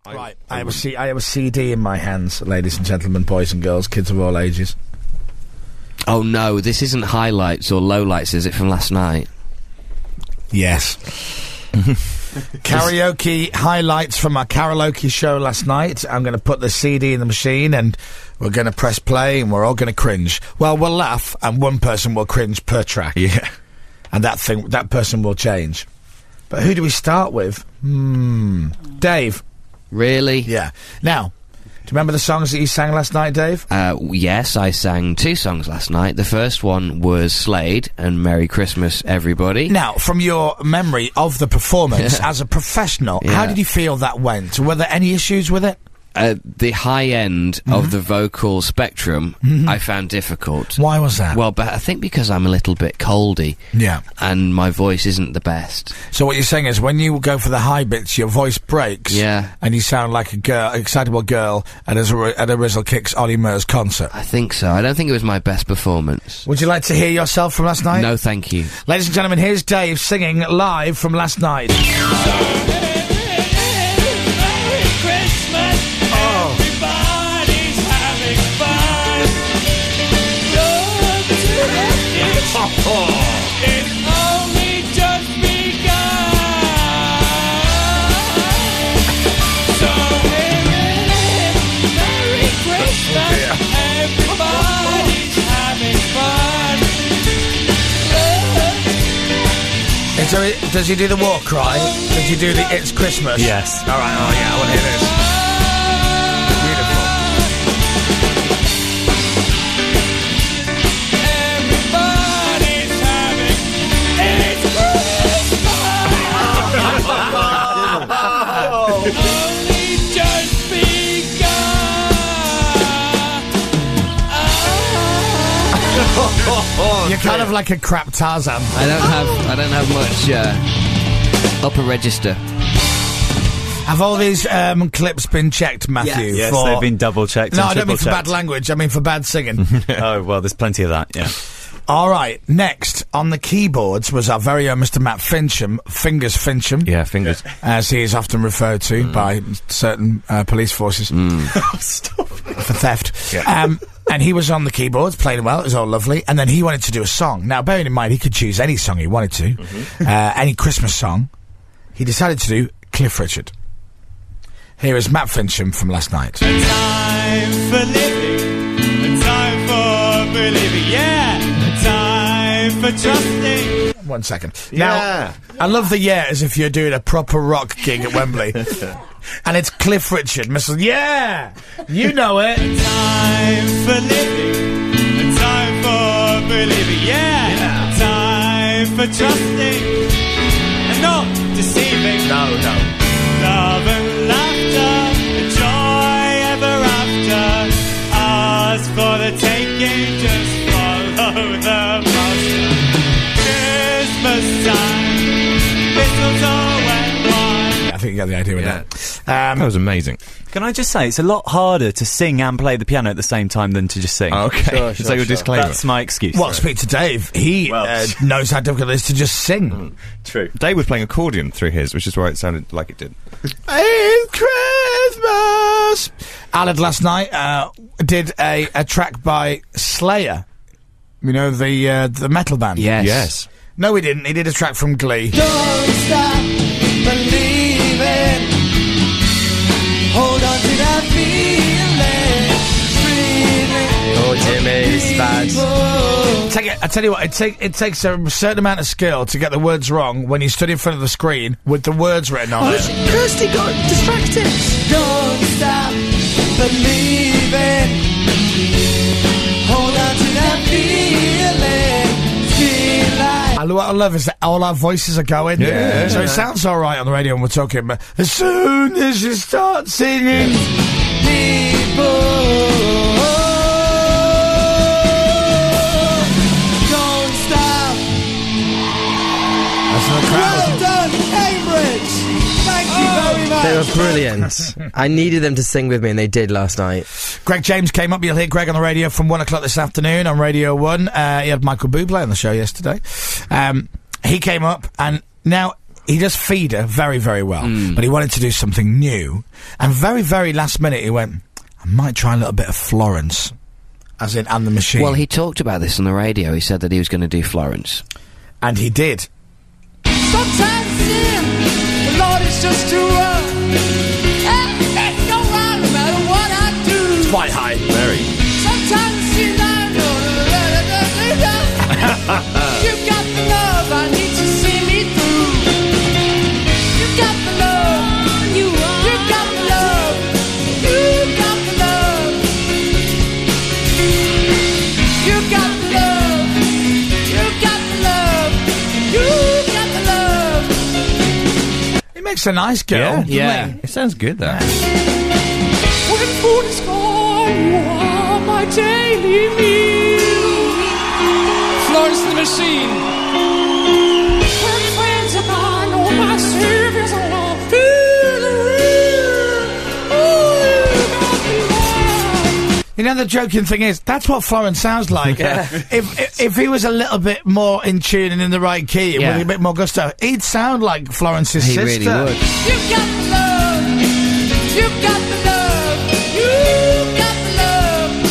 Right, I have a CD in my hands, ladies and gentlemen, boys and girls, kids of all ages. Oh no, this isn't highlights or lowlights, is it, from last night? Yes. Karaoke highlights from our karaoke show last night. I'm going to put the CD in the machine and we're going to press play and we're all going to cringe. Well, we'll laugh and one person will cringe per track. Yeah. And that person will change. But who do we start with? Dave. Really? Yeah. Now, do you remember the songs that you sang last night, Dave? Yes, I sang 2 songs last night. The first one was Slade and Merry Christmas, Everybody. Now, from your memory of the performance as a professional, how did you feel that went? Were there any issues with it? The high end of the vocal spectrum I found difficult. Why was that? Well, but I think because I'm a little bit coldy. Yeah. And my voice isn't the best. So what you're saying is when you go for the high bits, your voice breaks. Yeah. And you sound like a girl, excitable girl at a Rizzle Kicks Ollie Murs concert. I think so. I don't think it was my best performance. Would you like to hear yourself from last night? No, thank you. Ladies and gentlemen, here's Dave singing live from last night. It's only just begun. So Merry Christmas, everybody's having fun. Does he do the war cry? Does he do the It's Christmas? Yes. All right. Oh yeah, I want to hear this. Only just begun. You're kind of like a crap Tarzan. I don't have much upper register. Have all these clips been checked, Matthew? Yes, for... they've been double-checked. No, and I don't mean for triple-checked. bad language. I mean for bad singing. Oh, well, there's plenty of that, yeah. All right, next on the keyboards was our very own Mr. Matt Fincham, Fingers Fincham. Yeah, fingers. As he is often referred to by certain police forces. Stop. For theft. Yeah. And he was on the keyboards, playing well, it was all lovely, and then he wanted to do a song. Now, bearing in mind, he could choose any song he wanted to, any Christmas song. He decided to do Cliff Richard. Here is Matt Fincham from last night. A time for living, a time for believing, yeah, a time for trusting. 1 second. Now, I love the as if you're doing a proper rock gig at Wembley. And it's Cliff Richard. Mr. Yeah! You know it. A time for living, a time for believing, yeah, a time for trusting and not deceiving. No. Love and laughter, the joy ever after. Ours for the taking, just follow the master. Christmas time, mistletoe and wine. I think you get the idea with that. That was amazing. Can I just say, it's a lot harder to sing and play the piano at the same time than to just sing. Okay. Is that your disclaimer? That's my excuse. Well, speak to Dave. He knows how difficult it is to just sing. True. Dave was playing accordion through his, which is why it sounded like it did. It's Christmas! Alad last night did a track by Slayer. You know, the metal band. Yes. No, he didn't. He did a track from Glee. Don't stop believing. Hold on to that feeling. Oh, Jimmy, it's bad. I tell you what, it takes a certain amount of skill to get the words wrong when you stood in front of the screen with the words written on it. Kirsty got distracted. Don't stop believing. Hold on to that feeling. Feel like. What I love is that all our voices are going. Yeah. So it sounds all right on the radio when we're talking, but as soon as you start singing, people. Don't stop. that's the crowd. Well done, Cambridge. Thank you very much. They were brilliant. I needed them to sing with me, and they did last night. Greg James came up. You'll hear Greg on the radio from 1 o'clock this afternoon on Radio 1. He had Michael Bublé on the show yesterday. He came up, and now he does Feeder very, very well, but he wanted to do something new. And very, very last minute, he went, I might try a little bit of Florence, as in And the Machine. Well, he talked about this on the radio. He said that he was going to do Florence. And he did. Sometimes sin, the Lord is just too rough. It's no right no matter what I do. It's quite high. Very. Sometimes sin, I know. You got the love, I need to see me through. You got the love, you got the love, you got the love. You got the love, you got the love, you got the love. He makes a nice girl. Yeah. It sounds good, though. When food is gone, you are my daily meal. Florence the Machine. When friends are gone, all my Savior's alone. Feel the real. Oh, You know, the joking thing is, that's what Florence sounds like. If he was a little bit more in tune and in the right key, Yeah. with a bit more gusto, he'd sound like Florence's He sister. really would. you got the love. You got the love. You got the love.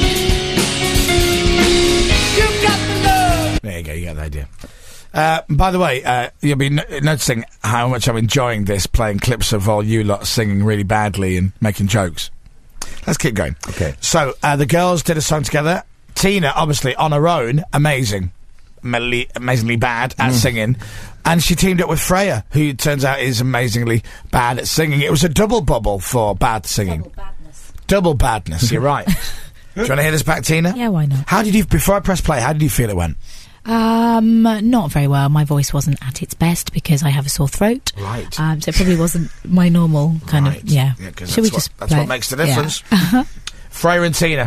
You got the love. There you go, you get the idea. By the way, you'll be noticing how much I'm enjoying this, playing clips of all you lot singing really badly and making jokes. Let's keep going. Okay. So, the girls did a song together. Tina, obviously, on her own, amazingly bad at singing. And she teamed up with Freya, who it turns out is amazingly bad at singing. It was a double bubble for bad singing. Double badness, you're right. Do you want to hear this back, Tina? Yeah, why not? How did you, before I press play, how did you feel it went? Not very well. My voice wasn't at its best because I have a sore throat. Right. So it probably wasn't my normal kind Right. of, yeah. 'Cause Should we that's just what play it? makes the Yeah. difference. Freya and Tina.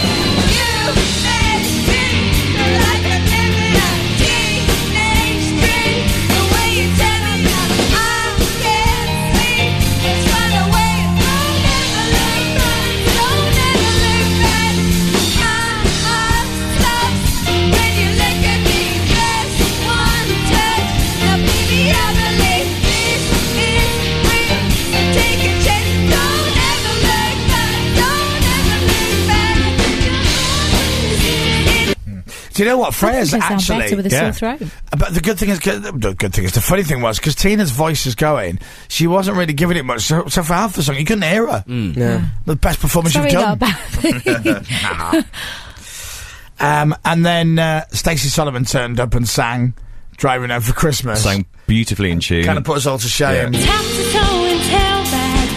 Do you know what? Freya's I think I sound actually. better with a sore throat. But the good thing is, the funny thing was, because Tina's voice is going, she wasn't really giving it much. So for half the song, you couldn't hear her. Yeah. The best performance Sorry, you've not done. a bad thing. And then Stacey Solomon turned up and sang "Driving Home for Christmas." Sang beautifully in tune. Kind of put us all to shame. Yeah. Tap to toe and tail bags.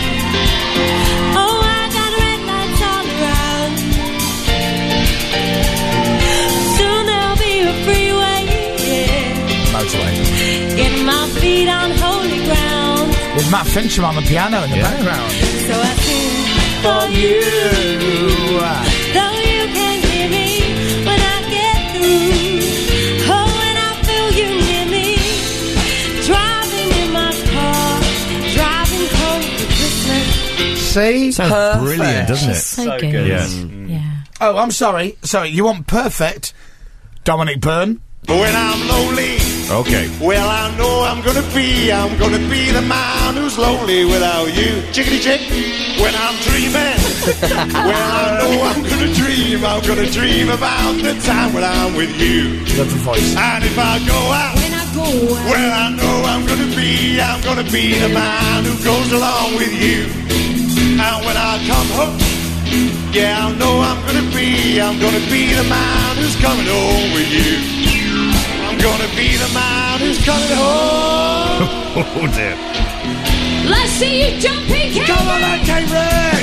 Oh, I got red lights all around. Soon there'll be a freeway, yeah. Motorway. Getting my feet on holy ground. With Matt Fincham on the piano in the background. So I sing for you. Though you can't hear me when I get through. Oh, when I feel you near me. Driving in my car. Driving home for Christmas. See? Sounds Perfect. brilliant, doesn't it? So good. Yes. Yeah. Oh, I'm sorry. Sorry, you want Perfect? Dominic Byrne? When I'm lonely, Okay. well, I know I'm gonna be the man who's lonely without you. Chickity chick. When I'm dreaming, well, I know I'm gonna dream about the time when I'm with you. Love the voice. And if I go out, well, I know I'm gonna be the man who goes along with you. And when I come home, yeah, I know I'm gonna be the man who's coming home with you. I'm gonna be the man who's coming home. Oh dear. Let's see you jumping, Kate. Come on, then, Cambridge.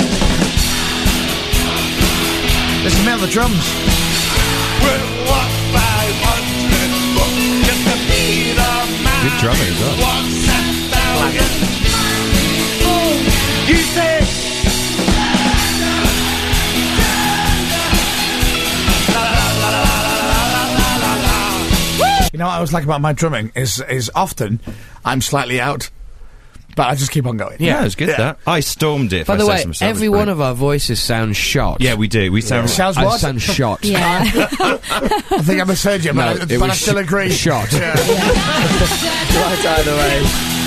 Listen to me on the drums. We'll walk 500 books just to be the man Good drumming as well. who walks 1,000. You say. You know what I always like about my drumming is often I'm slightly out. But I just keep on going. Yeah, it was good, that. I stormed it. By if the I way, say so myself. every It's one brilliant. of our voices sounds shot. Yeah, we do. We sound... Sounds I what? sound shot. Yeah. I think I misheard you, No, but, it I was still agree. shot. Yeah. Right either way.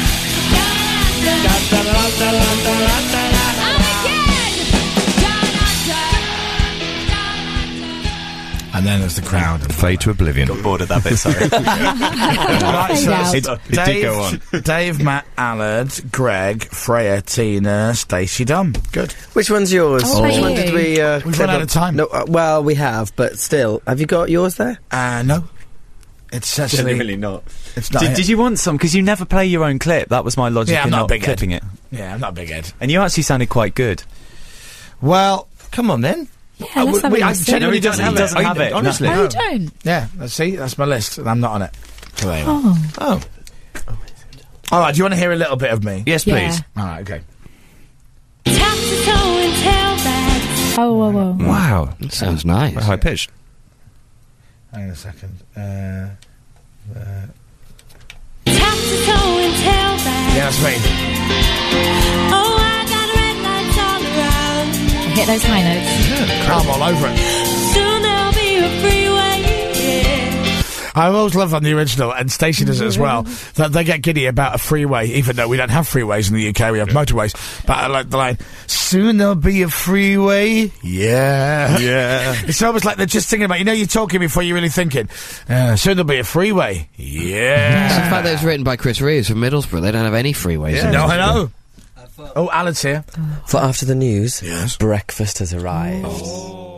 And then there's the crowd. Fade to oblivion. Got bored of that bit, sorry. Right, Fade out. It did go on. Dave, Matt, Allard, Greg, Freya, Tina, Stacey Dunn. Good. Which one's yours? Oh, Which thank one did you. we... We've clip run out up? of time. No, well, we have, but still. Have you got yours there? No. It's actually... Genuinely not. It's not... Did you want some? Because you never play your own clip. That was my logic Yeah, I'm in not not a big clipping it. Yeah, I'm not a big head. And you actually sounded quite good. Well, come on then. Yeah, let's have a I listen. genuinely No, he don't have doesn't it. have it. Honestly. Oh, you don't? Yeah, see, that's my list, and I'm not on it. So there you are. Oh. All right, do you want to hear a little bit of me? Yes, Yeah. please. All right, okay. Tap to toe and tailbacks. Oh, whoa, whoa. Wow. That sounds nice. High pitched. Hang on a second. Tap to toe and tailbacks. Yeah, that's me. Oh, I got red lights all around. Hit those high notes. I'm all over it. Soon there'll be a freeway. Yeah. I always love on the original, and Stacey does it as well, that they get giddy about a freeway, even though we don't have freeways in the UK, we have motorways. But I like the line, soon there'll be a freeway. Yeah. Yeah. It's almost like they're just thinking about, you're talking before you're really thinking. Soon there'll be a freeway. Yeah. It's the fact that it's written by Chris Reeves from Middlesbrough. They don't have any freeways. in No, I Middlesbrough. know. Oh, Alan's here. For after the news, Yes. breakfast has arrived.